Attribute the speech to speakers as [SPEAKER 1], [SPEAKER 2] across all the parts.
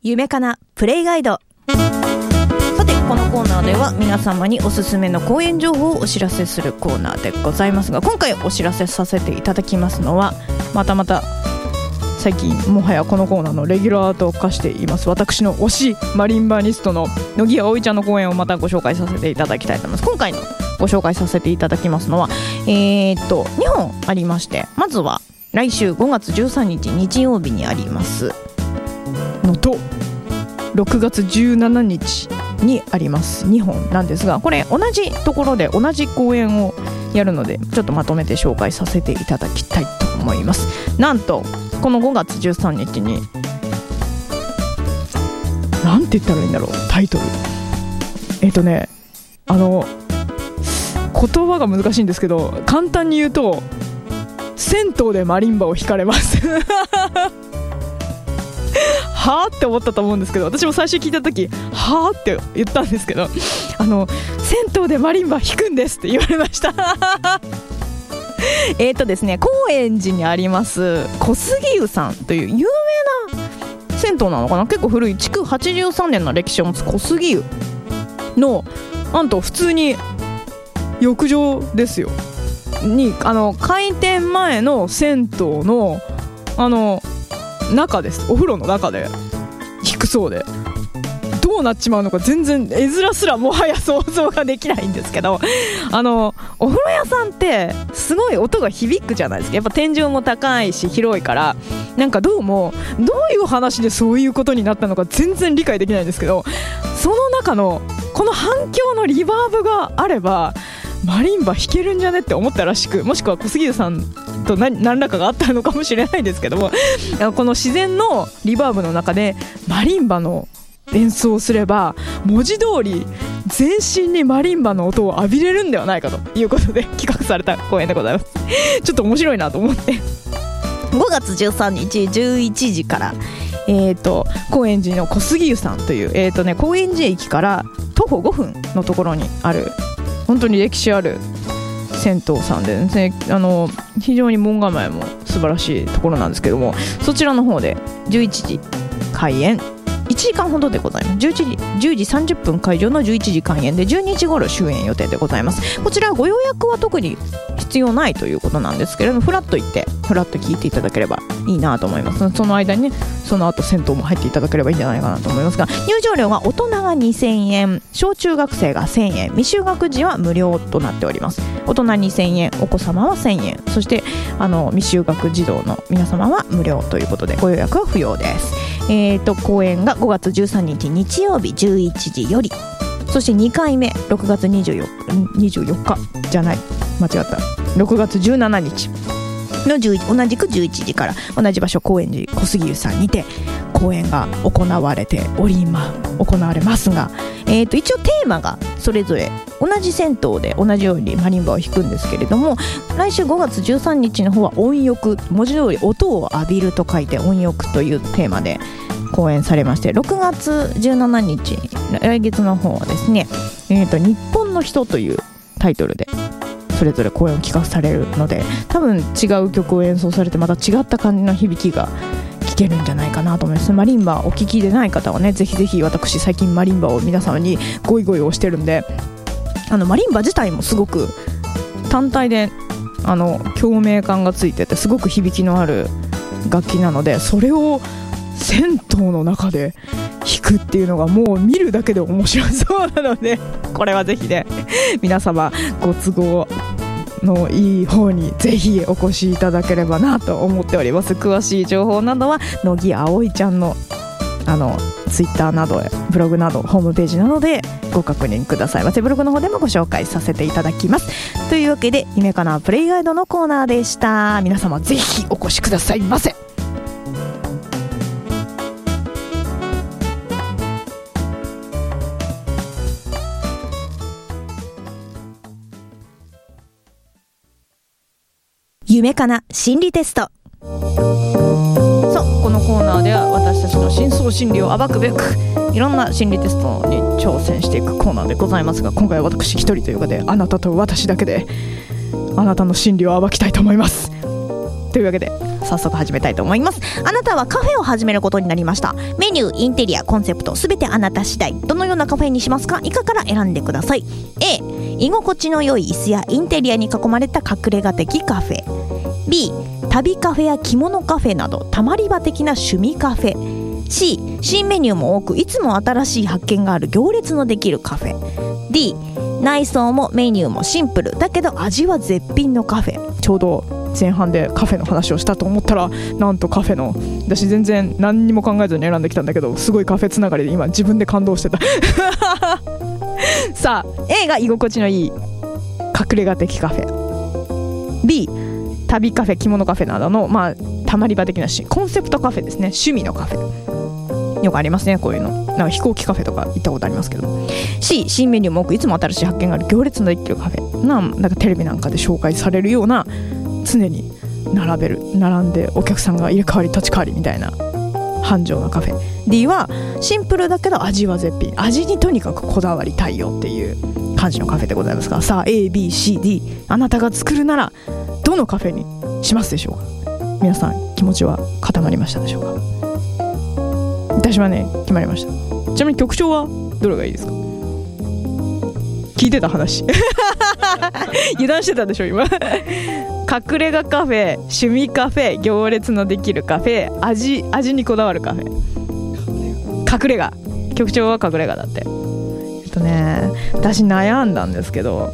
[SPEAKER 1] 夢かなプレイガイド。さてこのコーナーでは皆様におすすめの公演情報をお知らせするコーナーでございますが、今回お知らせさせていただきますのはまた最近もはやこのコーナーのレギュラーと化しています私の推しマリンバニストの乃木葵ちゃんの公演をまたご紹介させていただきたいと思います。今回のご紹介させていただきますのは2本ありまして、まずは来週5月13日日曜日にありますのと6月17日にあります2本なんですが、これ同じところで同じ公演をやるのでちょっとまとめて紹介させていただきたいと思います。なんとこの5月13日になんて言ったらいいんだろう、タイトル言葉が難しいんですけど、簡単に言うと銭湯でマリンバを弾かれますはぁって思ったと思うんですけど、私も最初聞いた時はぁって言ったんですけど、銭湯でマリンバ弾くんですって言われましたですね、高円寺にあります小杉湯さんという有名な銭湯なのかな、結構古い築83年の歴史を持つ小杉湯のなんと普通に浴場ですよに開店前の銭湯の中です。お風呂の中で弾くそうで、どうなっちまうのか全然絵面すらもはや想像ができないんですけど、お風呂屋さんってすごい音が響くじゃないですか。やっぱ天井も高いし広いから、なんかどういう話でそういうことになったのか全然理解できないんですけど、その中のこの反響のリバーブがあればマリンバ弾けるんじゃねって思ったらしく、もしくは小杉湯さんと何らかがあったのかもしれないですけども、この自然のリバーブの中でマリンバの演奏をすれば文字通り全身にマリンバの音を浴びれるんではないかということで企画された公演でございますちょっと面白いなと思って5月13日11時から高円寺の小杉湯さんという高円寺駅から徒歩5分のところにある本当に歴史ある銭湯さんでですね、非常に門構えも素晴らしいところなんですけども、そちらの方で11時開演、1時間ほどでございます。10時30分会場の11時開演で12時頃終演予定でございます。こちらご予約は特に必要ないということなんですけれども、フラッと行ってフラッと聞いていただければいいなと思います。その間にね、その後銭湯も入っていただければいいんじゃないかなと思いますが、入場料が大人が2000円、小中学生が1000円、未就学児は無料となっております。大人2000円、お子様は1000円、そして未就学児童の皆様は無料ということでご予約は不要です。公演が5月13日日曜日11時より、そして2回目6月24日じゃない間違った6月17日の同じく11時から同じ場所高円寺小杉湯さんにて公演が行われますが、一応テーマがそれぞれ同じ銭湯で同じようにマリンバを弾くんですけれども、来週5月13日の方は音浴、文字通り音を浴びると書いて音浴というテーマで公演されまして、6月17日来月の方はですね、日本の人というタイトルでそれぞれ公演を企画されるので、多分違う曲を演奏されてまた違った感じの響きが聴けるんじゃないかなと思います。マリンバお聴きでない方はね、ぜひぜひ、私最近マリンバを皆様にゴイゴイ押してるんで、マリンバ自体もすごく単体で共鳴感がついててすごく響きのある楽器なので、それを銭湯の中で弾くっていうのがもう見るだけで面白そうなので、これはぜひね、皆様ご都合のいい方にぜひお越しいただければなと思っております。詳しい情報などは乃木葵ちゃんのツイッターなどブログなどホームページなどでご確認くださいませ。ブログの方でもご紹介させていただきます。というわけで、夢かなプレイガイドのコーナーでした。皆様ぜひお越しくださいませ。夢かな心理テスト。さあ、このコーナーでは私たちの深層心理を暴くべくいろんな心理テストに挑戦していくコーナーでございますが、今回は私一人ということで、あなたと私だけであなたの心理を暴きたいと思います。というわけで早速始めたいと思います。あなたはカフェを始めることになりました。メニュー、インテリア、コンセプト、すべてあなた次第。どのようなカフェにしますか？以下から選んでください。 A、居心地の良い椅子やインテリアに囲まれた隠れ家的カフェ。 B、旅カフェや着物カフェなどたまり場的な趣味カフェ。 C、新メニューも多くいつも新しい発見がある行列のできるカフェ。 D、内装もメニューもシンプルだけど味は絶品のカフェ。ちょうど前半でカフェの話をしたと思ったら、なんとカフェの、私全然何にも考えずに選んできたんだけど、すごいカフェつながりで今自分で感動してたさあ A が居心地のいい隠れ家的カフェ、 B 旅カフェ、着物カフェなどの、たまり場的なコンセプトカフェですね。趣味のカフェよくありますね、こういうの。なんか飛行機カフェとか行ったことありますけど。 C、新メニューも多くいつも新しい発見がある行列のできるカフェ。なんかテレビなんかで紹介されるような、常に並んでお客さんが入れ替わり立ち替わりみたいな繁盛なカフェ。 D はシンプルだけど味は絶品、味にとにかくこだわりたいよっていう感じのカフェでございますが、さあ A、B、C、D、 あなたが作るならどのカフェにしますでしょうか？皆さん気持ちは固まりましたでしょうか？私はね決まりました。ちなみに局長はどれがいいですか？聞いてた話油断してたでしょ今隠れ家カフェ、趣味カフェ、行列のできるカフェ、味にこだわるカフェ。隠れ家、局長は隠れ家だって。私悩んだんですけど、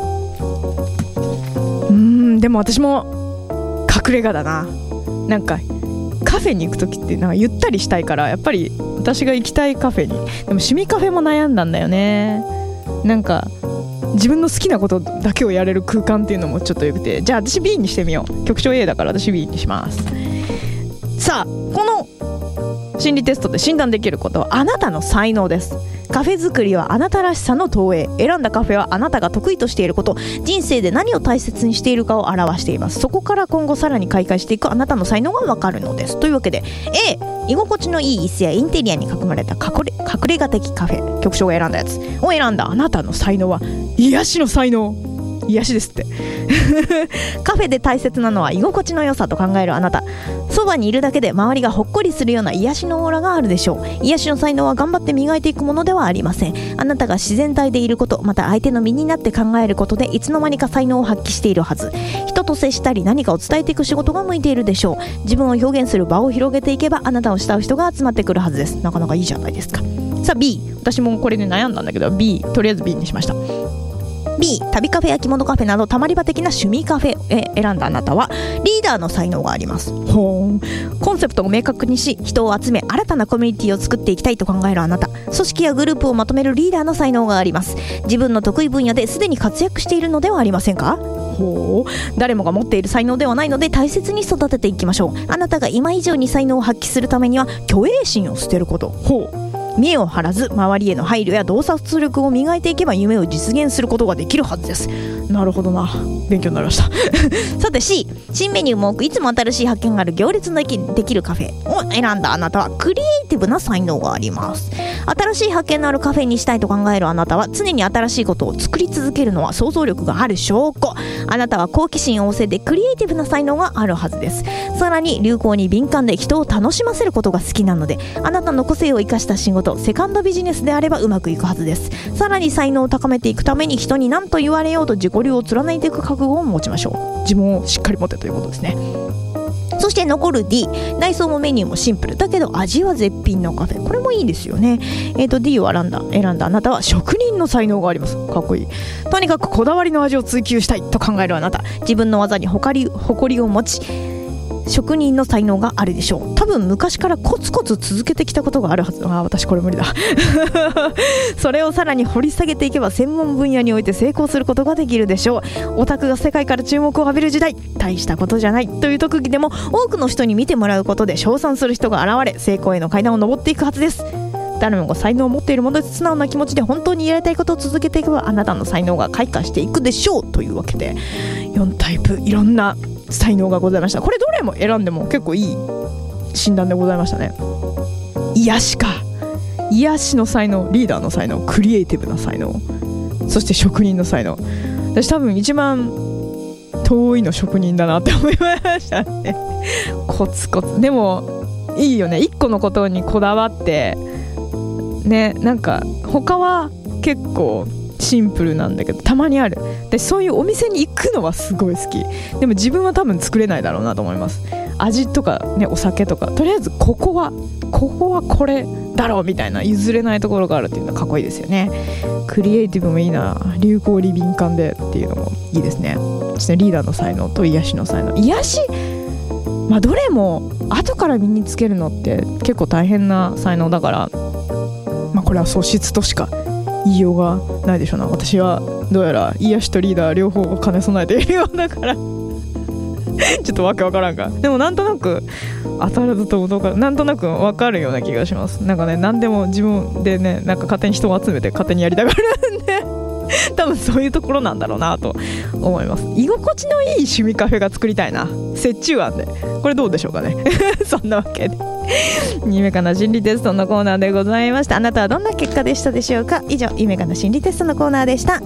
[SPEAKER 1] でも私も隠れ家だな。なんかカフェに行くときってなんかゆったりしたいから、やっぱり私が行きたいカフェに。でも趣味カフェも悩んだんだよね。なんか自分の好きなことだけをやれる空間っていうのもちょっとよくて、じゃあ私 B にしてみよう。局長 A だから私 B にします。さあ、この心理テストで診断できることはあなたの才能です。カフェ作りはあなたらしさの投影。選んだカフェはあなたが得意としていること、人生で何を大切にしているかを表しています。そこから今後さらに開花していくあなたの才能がわかるのです。というわけで A、居心地のいい椅子やインテリアに囲まれた隠れ家的カフェ、局長が選んだやつを選んだあなたの才能は癒しの才能。癒しですってカフェで大切なのは居心地の良さと考えるあなた。そばにいるだけで周りがほっこりするような癒しのオーラがあるでしょう。癒しの才能は頑張って磨いていくものではありません。あなたが自然体でいること、また相手の身になって考えることでいつの間にか才能を発揮しているはず。人と接したり何かを伝えていく仕事が向いているでしょう。自分を表現する場を広げていけばあなたを慕う人が集まってくるはずです。なかなかいいじゃないですか。さあ B、 私もこれで悩んだんだけど B、 とりあえず B にしました。B、旅カフェや着物カフェなどたまり場的な趣味カフェへ選んだあなたはリーダーの才能があります。コンセプトを明確にし人を集め新たなコミュニティを作っていきたいと考えるあなた。組織やグループをまとめるリーダーの才能があります。自分の得意分野ですでに活躍しているのではありませんか？誰もが持っている才能ではないので大切に育てていきましょう。あなたが今以上に才能を発揮するためには虚栄心を捨てること。見栄を張らず周りへの配慮や洞察力を磨いていけば夢を実現することができるはずです。なるほどな、勉強になりましたさて C、 新メニューも多くいつも新しい発見がある行列のできるカフェを選んだあなたはクリエイティブな才能があります。新しい発見のあるカフェにしたいと考えるあなたは常に新しいことを作り続けるのは想像力がある証拠。あなたは好奇心旺盛でクリエイティブな才能があるはずです。さらに流行に敏感で人を楽しませることが好きなのであなたの個性を生かした仕事、セカンドビジネスであればうまくいくはずです。さらに才能を高めていくために人に何と言われようと自己流を貫いていく覚悟を持ちましょう。自分をしっかり持てということですね。そして残る D、 内装もメニューもシンプルだけど味は絶品のカフェ。これもいいですよね。D を選んだあなたは職人の才能があります。かっこいい。とにかくこだわりの味を追求したいと考えるあなた。自分の技に誇りを持ち職人の才能があるでしょう。多分昔からコツコツ続けてきたことがあるはず。私これ無理だそれをさらに掘り下げていけば専門分野において成功することができるでしょう。オタクが世界から注目を浴びる時代、大したことじゃないという特技でも多くの人に見てもらうことで称賛する人が現れ成功への階段を上っていくはずです。誰もが才能を持っているもので素直な気持ちで本当にやりたいことを続けていけばあなたの才能が開花していくでしょう。というわけで4タイプいろんな才能がございました。これどれも選んでも結構いい診断でございましたね。癒しか、癒しの才能、リーダーの才能、クリエイティブな才能、そして職人の才能。私多分一番遠いの職人だなって思いましたね。コツコツでもいいよね、一個のことにこだわってね。なんか他は結構シンプルなんだけどたまにあるで、そういうお店に行くのはすごい好き。でも自分は多分作れないだろうなと思います。味とかね、お酒とか、とりあえずここはこれだろうみたいな譲れないところがあるっていうのはかっこいいですよね。クリエイティブもいいな、流行に敏感でっていうのもいいですね。そしてリーダーの才能と癒しの才能、癒し、まあどれも後から身につけるのって結構大変な才能だから、まあこれは素質としか言いようがないでしょうな。私はどうやら癒しとリーダー両方を兼ね備えているようだからちょっとわけわからんが、でもなんとなく当たらずともどうかなんとなくわかるような気がします。なんかね、何でも自分でね、なんか勝手に人を集めて勝手にやりたがるんで多分そういうところなんだろうなと思います。居心地のいい趣味カフェが作りたいな、折衷案で。これどうでしょうかねそんなわけで夢かな心理テストのコーナーでございました。あなたはどんな結果でしたでしょうか。以上、夢かな心理テストのコーナーでした。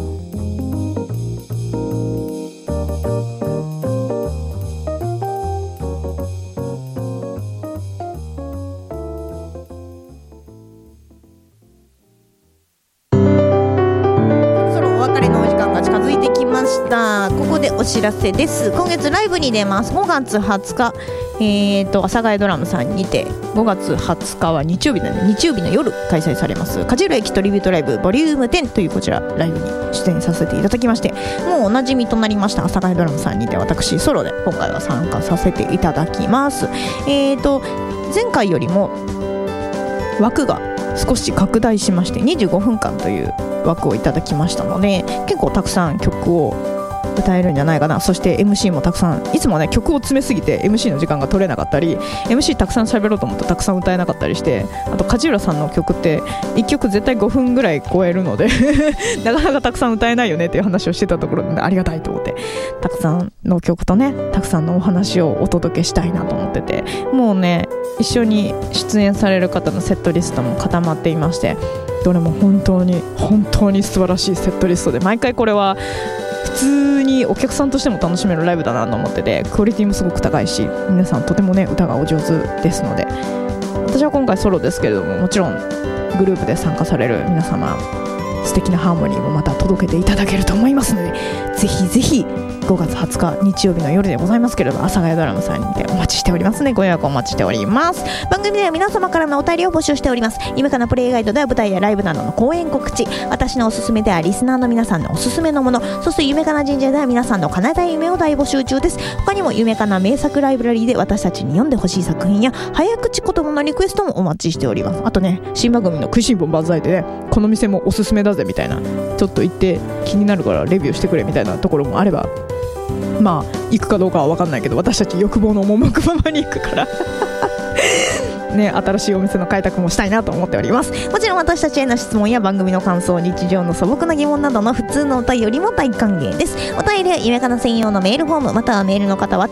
[SPEAKER 1] ここでお知らせです。今月ライブに出ます。5月20日、阿佐ヶ谷ドラムさんにて、5月20日は日曜日なので、日曜日の夜開催されます梶浦駅トリビュートライブボリューム10というこちらライブに出演させていただきまして、もうおなじみとなりました阿佐ヶ谷ドラムさんにて、私ソロで今回は参加させていただきます。前回よりも枠が少し拡大しまして25分間という枠をいただきましたので、結構たくさん曲を歌えるんじゃないかな。そして MC もたくさん、いつもね曲を詰めすぎて MC の時間が取れなかったり、 MC たくさん喋ろうと思ってたくさん歌えなかったりして、あと梶浦さんの曲って1曲絶対5分ぐらい超えるのでなかなかたくさん歌えないよねっていう話をしてたところで、ありがたいと思ってたくさんの曲とね、たくさんのお話をお届けしたいなと思ってて、もうね一緒に出演される方のセットリストも固まっていまして、どれも本当に素晴らしいセットリストで、毎回これは普通にお客さんとしても楽しめるライブだなと思ってて、クオリティもすごく高いし、皆さんとてもね歌がお上手ですので、私は今回ソロですけれども、もちろんグループで参加される皆様、素敵なハーモニーもまた届けていただけると思いますので、ぜひぜひ5月20日日曜日の夜でございますけれども、阿佐ヶ谷ドラムさんにてお待ちしておりますね。ご予約お待ちしております。番組では皆様からのお便りを募集しております。夢かなプレイガイドでは舞台やライブなどの公演告知、私のおすすめではリスナーの皆さんのおすすめのもの、そして夢かな神社では皆さんの叶えたい夢を大募集中です。他にも夢かな名作ライブラリーで私たちに読んでほしい作品や早口言葉のリクエストもお待ちしております。あとね、新番組の食いしん坊万歳でね、この店もおすすめだぜみたいな、ちょっと行って気になるからレビューしてくれみたいなところもあれば、まあ行くかどうかは分かんないけど、私たち欲望の赴くままに行くからね、新しいお店の開拓もしたいなと思っております。もちろん私たちへの質問や番組の感想、日常の素朴な疑問などの普通のお便りも大歓迎です。お便りは夢かな専用のメールフォーム、またはメールの方は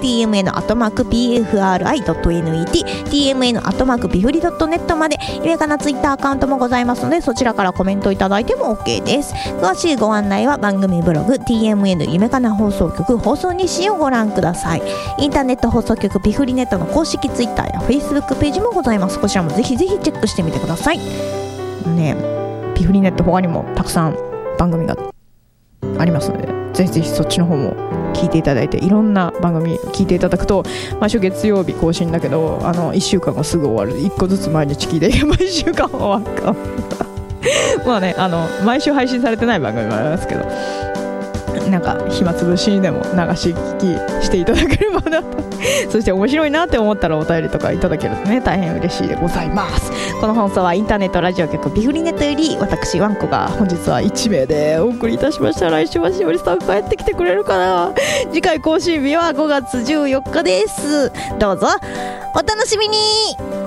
[SPEAKER 1] tmn@pfri.net tmn@pifri.net まで、夢かなツイッターアカウントもございますので、そちらからコメントいただいても OK です。詳しいご案内は番組ブログ TMN 夢かな放送局放送日誌をご覧ください。インターネット放送局ピフリネットの公式ツイッターや Facebook ページもございます。こちらもぜひぜひチェックしてみてくださいね。ピフリネット他にもたくさん番組がありますので、ぜひぜひそっちの方も聞いていただいて、いろんな番組聞いていただくと、毎週月曜日更新だけど、1週間がすぐ終わる、1個ずつ毎日聞いて毎週間終わるかまあね、毎週配信されてない番組もありますけど、なんか暇つぶしでも流し聞きしていただければなとそして面白いなって思ったらお便りとかいただけるとね、大変嬉しいでございます。この放送はインターネットラジオ局ビフリネットより、私ワンコが本日は1名でお送りいたしました。来週はしおりさん帰ってきてくれるかな。次回更新日は5月14日です。どうぞお楽しみに。